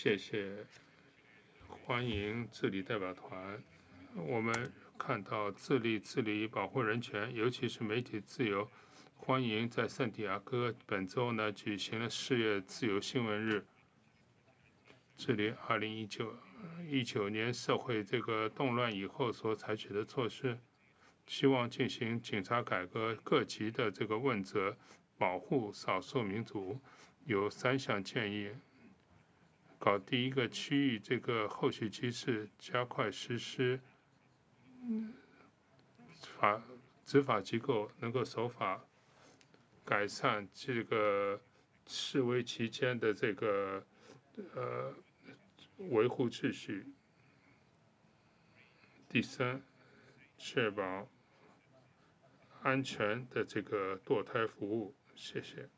谢谢，欢迎智利代表团。我们看到智利致力于保护人权，尤其是媒体自由。欢迎在圣地亚哥本周呢举行了4月自由新闻日。智利2019年社会这个动乱以后所采取的措施，希望进行警察改革、各级的这个问责、保护少数民族，有3项建议。搞第一个区域这个后续机制，加快实施执法机构能够守法，改善这个示威期间的这个维护秩序。第三，确保安全的这个堕胎服务。谢谢。